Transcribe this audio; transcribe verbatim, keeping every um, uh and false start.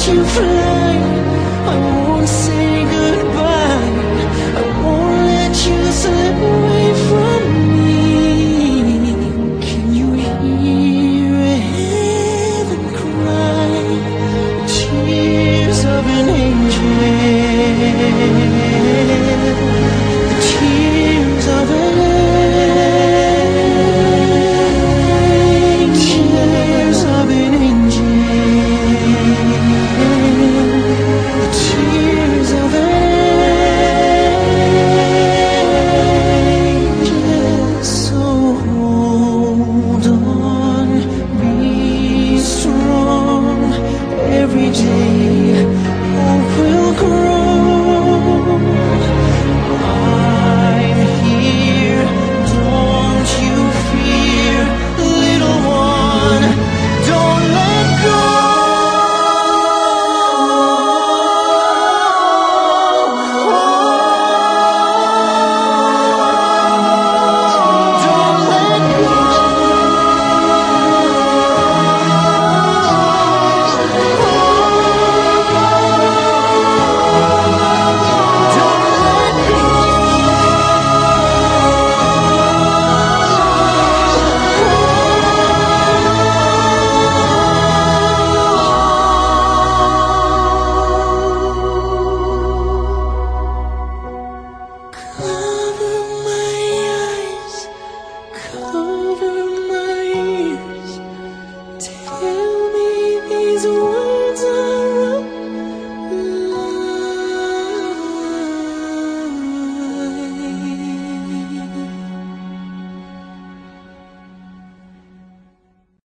you fly. I won't say goodbye. I won't let you slip away from me. Can you hear heaven cry? The tears of an angel, the tears of an every day hope will grow. I'm here, don't you fear, little one, don't let go. Don't let go. Cover my ears, tell me these words.